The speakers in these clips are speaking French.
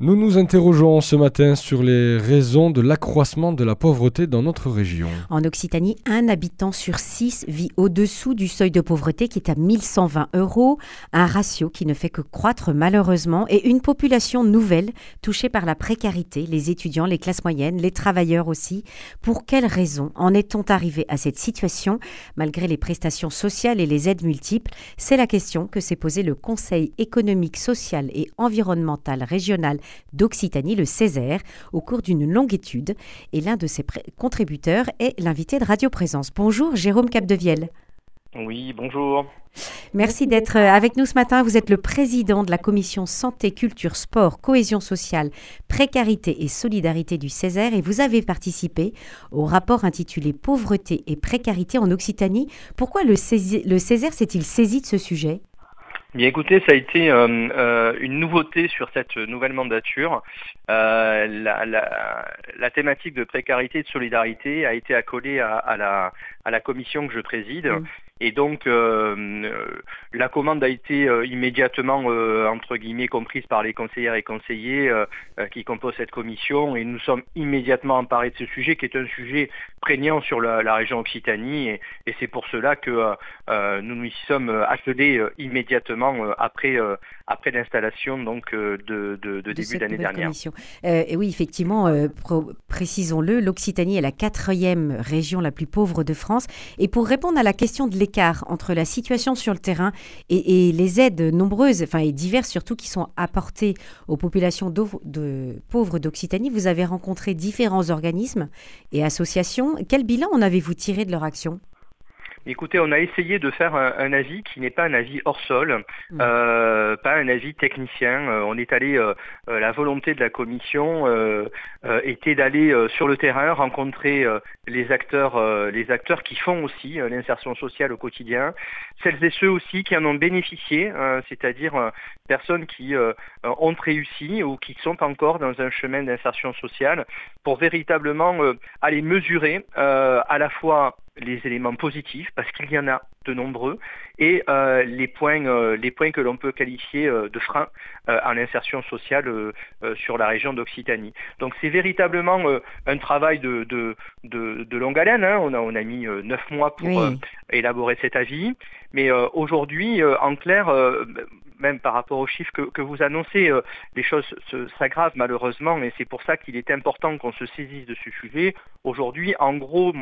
Nous nous interrogeons ce matin sur les raisons de l'accroissement de la pauvreté dans notre région. En Occitanie, 1 habitant sur 6 vit au-dessous du seuil de pauvreté qui est à 1120 €, un ratio qui ne fait que croître malheureusement et une population nouvelle touchée par la précarité, les étudiants, les classes moyennes, les travailleurs aussi. Pour quelles raisons en est-on arrivé à cette situation malgré les prestations sociales et les aides multiples? C'est la question que s'est posée le Conseil économique, social et environnemental régional d'Occitanie, le CESER, au cours d'une longue étude. Et l'un de ses contributeurs est l'invité de Radio Présence. Bonjour, Jérôme Capdevielle. Oui, bonjour. Merci d'être avec nous ce matin. Vous êtes le président de la commission santé, culture, sport, cohésion sociale, précarité et solidarité du CESER et vous avez participé au rapport intitulé Pauvreté et précarité en Occitanie. Pourquoi le CESER s'est-il saisi de ce sujet ? Bien écoutez, ça a été une nouveauté sur cette nouvelle mandature. La thématique de précarité et de solidarité a été accolée à la commission que je préside. Et donc, la commande a été immédiatement, entre guillemets, comprise par les conseillères et conseillers qui composent cette commission. Et nous sommes immédiatement emparés de ce sujet, qui est un sujet prégnant sur la région Occitanie. Et c'est pour cela que nous nous y sommes attelés immédiatement après l'installation donc, de début d'année dernière. Et oui, effectivement, précisons-le, l'Occitanie est la 4e région la plus pauvre de France. Et pour répondre à la question de l'écart entre la situation sur le terrain et les aides nombreuses, et diverses surtout, qui sont apportées aux populations pauvres d'Occitanie, vous avez rencontré différents organismes et associations. Quel bilan en avez-vous tiré de leur action ? Écoutez, on a essayé de faire un avis qui n'est pas un avis hors sol, pas un avis technicien. On est allé, la volonté de la commission était d'aller sur le terrain, rencontrer les acteurs qui font aussi l'insertion sociale au quotidien, celles et ceux aussi qui en ont bénéficié, c'est-à-dire personnes qui ont réussi ou qui sont encore dans un chemin d'insertion sociale, pour véritablement aller mesurer à la fois les éléments positifs, parce qu'il y en a de nombreux, et les points que l'on peut qualifier de freins en insertion sociale sur la région d'Occitanie. Donc c'est véritablement un travail de longue haleine. On a mis 9 mois pour élaborer cet avis, mais aujourd'hui, en clair, même par rapport aux chiffres que vous annoncez, les choses s'aggravent malheureusement, et c'est pour ça qu'il est important qu'on se saisisse de ce sujet. Aujourd'hui, en gros,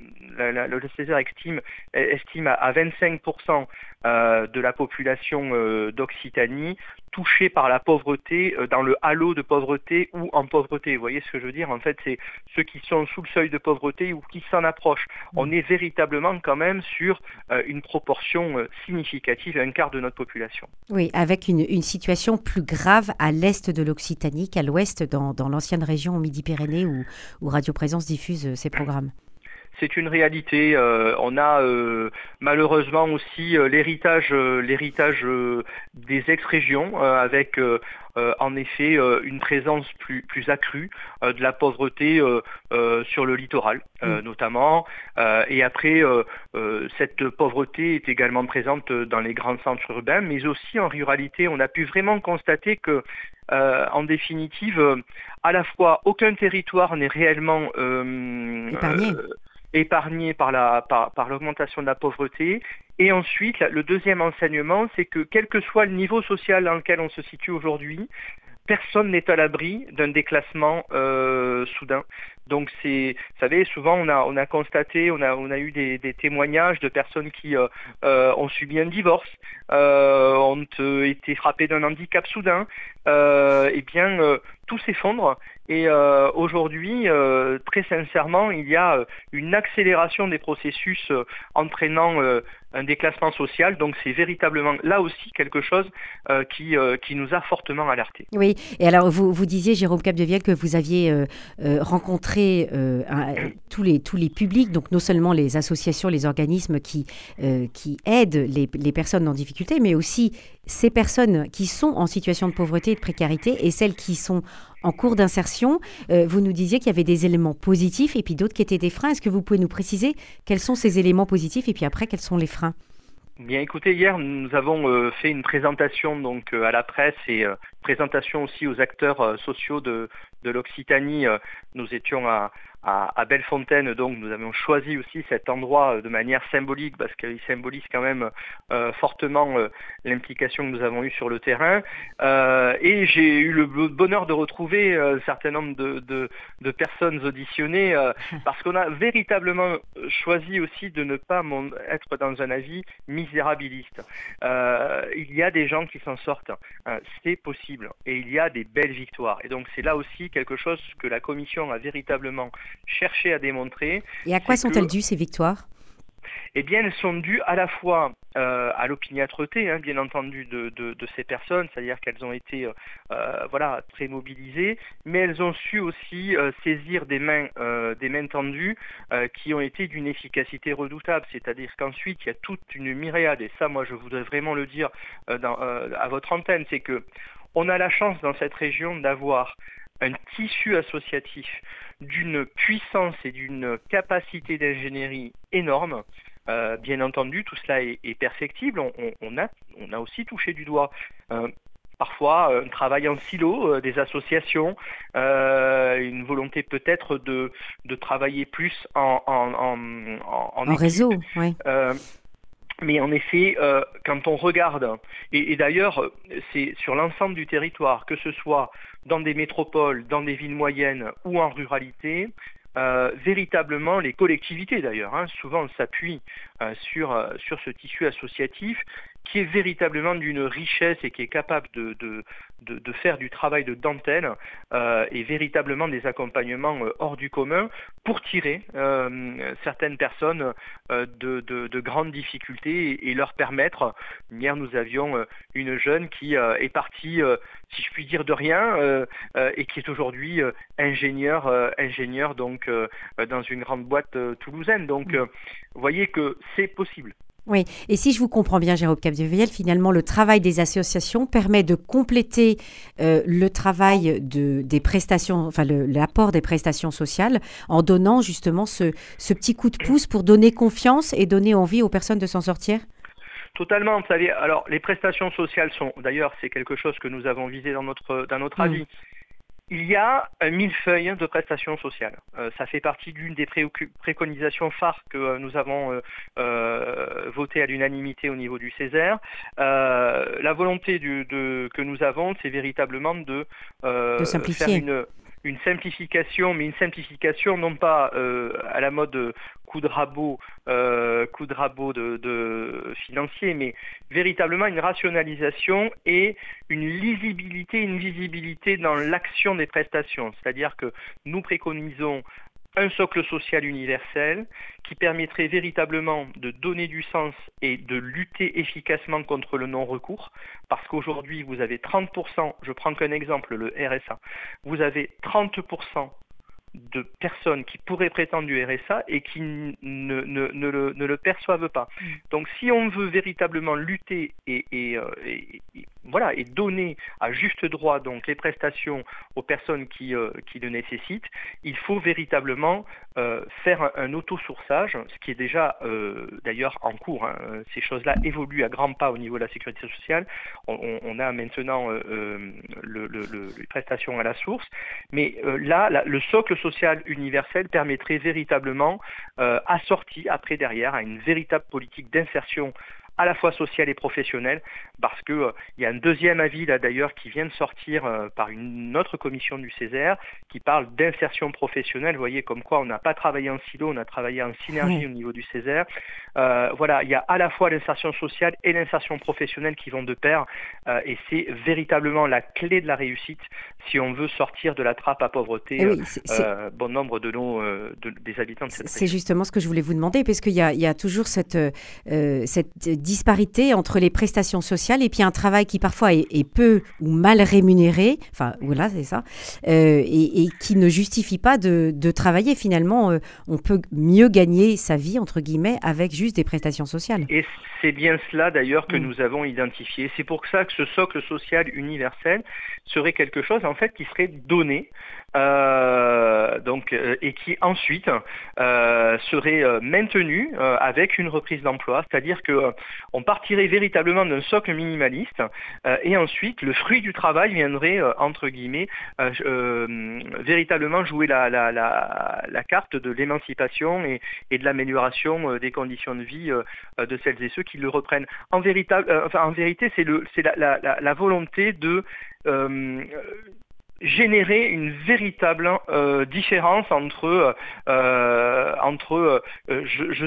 le CESER estime à 25% de la population d'Occitanie touchée par la pauvreté, dans le halo de pauvreté ou en pauvreté. Vous voyez ce que je veux dire ? En fait, c'est ceux qui sont sous le seuil de pauvreté ou qui s'en approchent. On est véritablement quand même sur une proportion significative, un quart de notre population. Oui, avec une situation plus grave à l'est de l'Occitanie qu'à l'ouest, dans l'ancienne région Midi-Pyrénées où Radio Présence diffuse ses programmes. C'est une réalité. On a malheureusement aussi l'héritage des ex-régions avec en effet une présence plus accrue de la pauvreté sur le littoral notamment. Et après, cette pauvreté est également présente dans les grands centres urbains, mais aussi en ruralité. On a pu vraiment constater que en définitive, à la fois aucun territoire n'est réellement épargné par l'augmentation de la pauvreté. Et ensuite, le deuxième enseignement, c'est que quel que soit le niveau social dans lequel on se situe aujourd'hui, personne n'est à l'abri d'un déclassement soudain. Donc vous savez, souvent on a constaté, on a eu des témoignages de personnes qui ont subi un divorce, ont été frappées d'un handicap soudain. Tout s'effondre. Et aujourd'hui, très sincèrement, il y a une accélération des processus entraînant un déclassement social. Donc c'est véritablement là aussi quelque chose qui nous a fortement alertés. Oui, et alors vous disiez, Jérôme Capdevielle, que vous aviez rencontré tous les publics, donc non seulement les associations, les organismes qui aident les personnes en difficulté, mais aussi ces personnes qui sont en situation de pauvreté et de précarité et celles qui sont en cours d'insertion. Vous nous disiez qu'il y avait des éléments positifs et puis d'autres qui étaient des freins. Est-ce que vous pouvez nous préciser quels sont ces éléments positifs et puis après, quels sont les freins ? Bien, écoutez, hier, nous avons fait une présentation donc à la presse et présentation aussi aux acteurs sociaux de l'Occitanie. Nous étions à Bellefontaine, donc nous avons choisi aussi cet endroit de manière symbolique parce qu'il symbolise quand même fortement l'implication que nous avons eue sur le terrain. Et j'ai eu le bonheur de retrouver un certain nombre de personnes auditionnées parce qu'on a véritablement choisi aussi de ne pas être dans un avis misérabiliste. Il y a des gens qui s'en sortent, c'est possible, et il y a des belles victoires. Et donc c'est là aussi quelque chose que la commission a véritablement cherché à démontrer. Et à quoi sont-elles dues ces victoires ? Eh bien, elles sont dues à la fois à l'opiniâtreté, bien entendu, de ces personnes, c'est-à-dire qu'elles ont été très mobilisées, mais elles ont su aussi saisir des mains tendues qui ont été d'une efficacité redoutable. C'est-à-dire qu'ensuite, il y a toute une myriade, et ça, moi, je voudrais vraiment le dire à votre antenne, c'est que on a la chance dans cette région d'avoir un tissu associatif d'une puissance et d'une capacité d'ingénierie énorme. Bien entendu, tout cela est perfectible. On a aussi touché du doigt parfois un travail en silo des associations, une volonté peut-être de travailler plus en réseau, oui. Mais en effet, quand on regarde, et d'ailleurs c'est sur l'ensemble du territoire, que ce soit dans des métropoles, dans des villes moyennes ou en ruralité, véritablement les collectivités d'ailleurs, souvent s'appuient sur ce tissu associatif qui est véritablement d'une richesse et qui est capable de faire du travail de dentelle et véritablement des accompagnements hors du commun pour tirer certaines personnes de grandes difficultés et leur permettre. Hier, nous avions une jeune qui est partie, si je puis dire, de rien et qui est aujourd'hui ingénieur donc dans une grande boîte toulousaine. Donc, vous voyez que c'est possible. Oui, et si je vous comprends bien, Jérôme Capdevielle, finalement, le travail des associations permet de compléter le travail des prestations, enfin l'apport des prestations sociales, en donnant justement ce petit coup de pouce pour donner confiance et donner envie aux personnes de s'en sortir. Totalement, vous savez, alors les prestations sociales sont, d'ailleurs, c'est quelque chose que nous avons visé dans notre avis. Il y a un millefeuille de prestations sociales. Ça fait partie d'une des préconisations phares que nous avons votées à l'unanimité au niveau du Césaire. La volonté que nous avons, c'est véritablement de simplifier. Faire une simplification, mais une simplification non pas à la mode coup de rabot de financier, mais véritablement une rationalisation et une lisibilité, une visibilité dans l'action des prestations. C'est-à-dire que nous préconisons un socle social universel qui permettrait véritablement de donner du sens et de lutter efficacement contre le non-recours, parce qu'aujourd'hui vous avez 30%, je prends qu'un exemple, le RSA, vous avez 30% de personnes qui pourraient prétendre du RSA et qui ne le perçoivent pas. Donc si on veut véritablement lutter et donner à juste droit donc les prestations aux personnes qui le nécessitent, il faut véritablement faire un autosourçage, ce qui est déjà d'ailleurs en cours. Ces choses-là évoluent à grands pas au niveau de la sécurité sociale. On a maintenant les prestations à la source, mais là, le socle social universel permettrait véritablement, assorti après derrière à une véritable politique d'insertion à la fois sociale et professionnelle, parce que il y a un deuxième avis là d'ailleurs qui vient de sortir par une autre commission du Césaire qui parle d'insertion professionnelle. Vous voyez comme quoi on n'a pas travaillé en silo, on a travaillé en synergie au niveau du Césaire. Il y a à la fois l'insertion sociale et l'insertion professionnelle qui vont de pair, et c'est véritablement la clé de la réussite si on veut sortir de la trappe à pauvreté bon nombre des habitants de cette région. C'est justement ce que je voulais vous demander, parce qu'il y a toujours cette disparité entre les prestations sociales et puis un travail qui parfois est peu ou mal rémunéré, enfin voilà, c'est ça, et qui ne justifie pas de travailler. Finalement, on peut mieux gagner sa vie, entre guillemets, avec juste des prestations sociales. Et c'est bien cela d'ailleurs que nous avons identifié. C'est pour ça que ce socle social universel serait quelque chose en fait qui serait donné et qui ensuite serait maintenu avec une reprise d'emploi. C'est-à-dire que on partirait véritablement d'un socle minimaliste et ensuite le fruit du travail viendrait entre guillemets véritablement jouer la carte de l'émancipation et de l'amélioration des conditions de vie de celles et ceux qui le reprennent. En vérité, c'est la volonté de générer une véritable différence entre je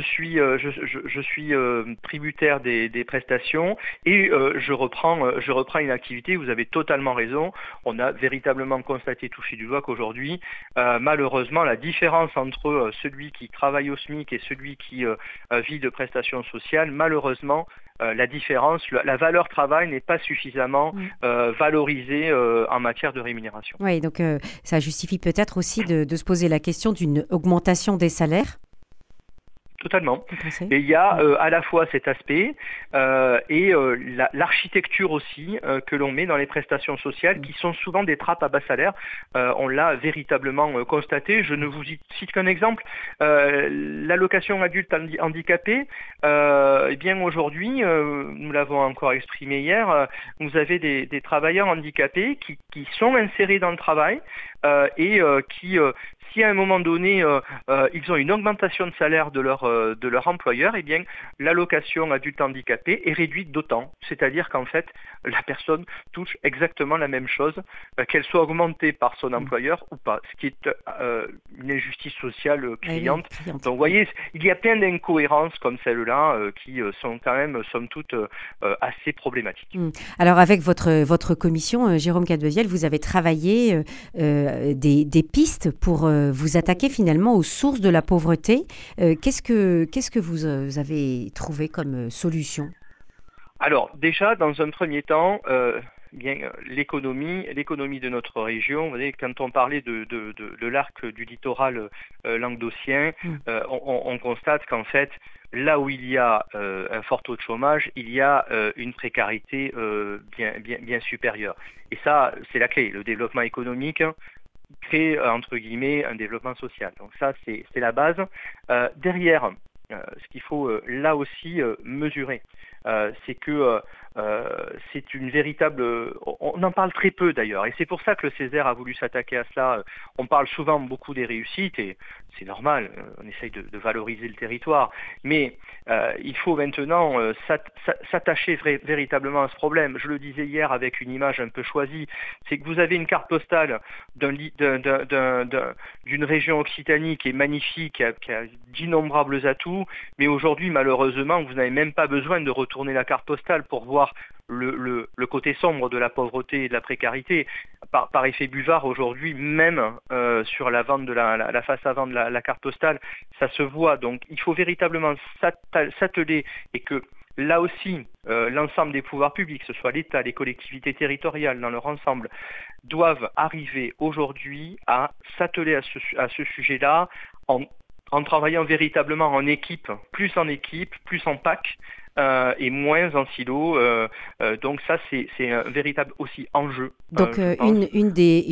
suis tributaire des prestations et je reprends une activité. Vous avez totalement raison. On a véritablement constaté, touché du doigt, qu'aujourd'hui malheureusement la différence entre celui qui travaille au SMIC et celui qui vit de prestations sociales, malheureusement la différence, la valeur travail n'est pas suffisamment valorisée en matière de rémunération. Oui, donc ça justifie peut-être aussi de se poser la question d'une augmentation des salaires. Totalement. Et il y a à la fois cet aspect et l'architecture aussi que l'on met dans les prestations sociales qui sont souvent des trappes à bas salaire. On l'a véritablement constaté. Je ne vous cite qu'un exemple. L'allocation adulte handicapé, eh bien aujourd'hui, nous l'avons encore exprimé hier, vous avez des travailleurs handicapés qui sont insérés dans le travail et qui si à un moment donné ils ont une augmentation de salaire de leur employeur, eh bien l'allocation adulte handicapé est réduite d'autant. C'est-à-dire qu'en fait, la personne touche exactement la même chose, qu'elle soit augmentée par son employeur ou pas, ce qui est une injustice sociale criante. Donc vous voyez, il y a plein d'incohérences comme celle-là qui sont quand même, somme toute, assez problématiques. Alors avec votre commission, Jérôme Cadevielle, vous avez travaillé des pistes pour vous attaquer finalement aux sources de la pauvreté. Qu'est-ce que vous avez trouvé comme solution ? Alors déjà, dans un premier temps, l'économie de notre région, vous voyez, quand on parlait de l'arc du littoral languedocien, on constate qu'en fait, là où il y a un fort taux de chômage, il y a une précarité bien supérieure. Et ça, c'est la clé. Le développement économique crée, entre guillemets, un développement social. Donc ça, c'est la base. Derrière, ce qu'il faut là aussi mesurer, c'est que c'est une véritable... On en parle très peu d'ailleurs, et c'est pour ça que le Césaire a voulu s'attaquer à cela. On parle souvent beaucoup des réussites, et c'est normal, on essaye de valoriser le territoire, mais il faut maintenant s'attacher véritablement à ce problème. Je le disais hier avec une image un peu choisie, c'est que vous avez une carte postale d'une région Occitanie qui est magnifique, qui a d'innombrables atouts, mais aujourd'hui, malheureusement, vous n'avez même pas besoin de retourner la carte postale pour voir le côté sombre de la pauvreté et de la précarité. Par effet buvard, aujourd'hui, même sur la vente de la face avant de la carte postale, ça se voit. Donc, il faut véritablement s'atteler et que là aussi, l'ensemble des pouvoirs publics, que ce soit l'État, les collectivités territoriales dans leur ensemble, doivent arriver aujourd'hui à s'atteler à ce sujet-là en travaillant véritablement en équipe, plus en PAC, et moins en silo. Donc ça, c'est un véritable aussi enjeu. Donc une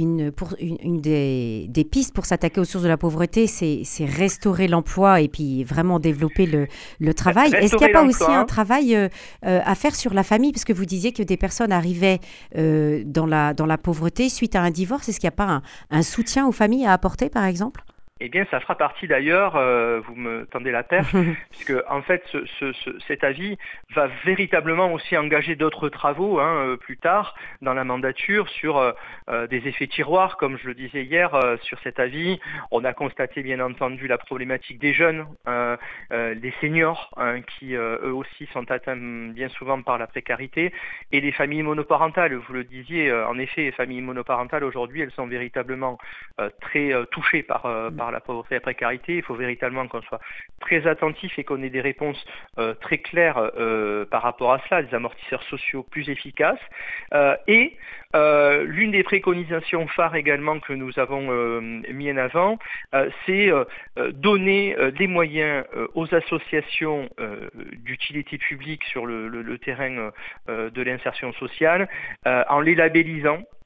des pistes pour s'attaquer aux sources de la pauvreté, c'est restaurer l'emploi et puis vraiment développer le travail. Est-ce qu'il n'y a pas aussi un travail à faire sur la famille? Parce que vous disiez que des personnes arrivaient dans la pauvreté suite à un divorce. Est-ce qu'il n'y a pas un soutien aux familles à apporter, par exemple? Eh bien, ça fera partie d'ailleurs, vous me tendez la perche, puisque en fait, cet avis va véritablement aussi engager d'autres travaux plus tard dans la mandature sur des effets tiroirs, comme je le disais hier, sur cet avis. On a constaté bien entendu la problématique des jeunes, des seniors, qui eux aussi sont atteints bien souvent par la précarité, et les familles monoparentales. Vous le disiez, en effet, les familles monoparentales aujourd'hui, elles sont véritablement très touchées par la pauvreté et la précarité. Il faut véritablement qu'on soit très attentif et qu'on ait des réponses très claires par rapport à cela, des amortisseurs sociaux plus efficaces. Et l'une des préconisations phares également que nous avons mis en avant, c'est donner des moyens aux associations d'utilité publique sur le terrain de l'insertion sociale en les labellisant.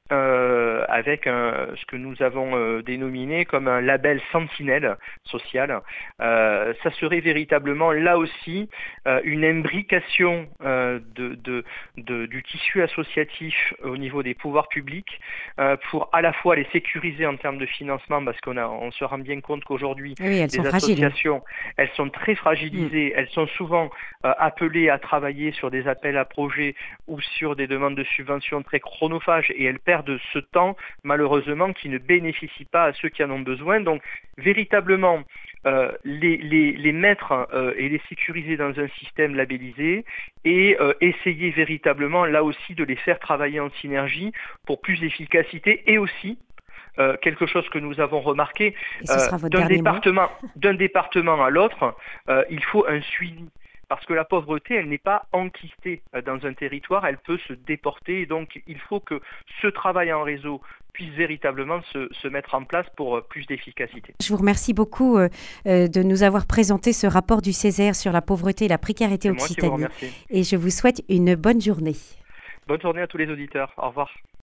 avec ce que nous avons dénominé comme un label sentinelle social. Ça serait véritablement là aussi une imbrication du tissu associatif au niveau des pouvoirs publics pour à la fois les sécuriser en termes de financement, parce on se rend bien compte qu'aujourd'hui, les associations, elles sont très fragilisées, elles sont souvent appelées à travailler sur des appels à projets ou sur des demandes de subventions très chronophages, et elles perdent ce temps, malheureusement, qui ne bénéficie pas à ceux qui en ont besoin. Donc, véritablement, les mettre et les sécuriser dans un système labellisé et essayer véritablement, là aussi, de les faire travailler en synergie pour plus d'efficacité, et aussi quelque chose que nous avons remarqué, d'un département à l'autre, il faut un suivi. Parce que la pauvreté, elle n'est pas enquistée dans un territoire, elle peut se déporter. Et donc, il faut que ce travail en réseau puisse véritablement se mettre en place pour plus d'efficacité. Je vous remercie beaucoup de nous avoir présenté ce rapport du Césaire sur la pauvreté et la précarité Occitanie. Et je vous souhaite une bonne journée. Bonne journée à tous les auditeurs. Au revoir.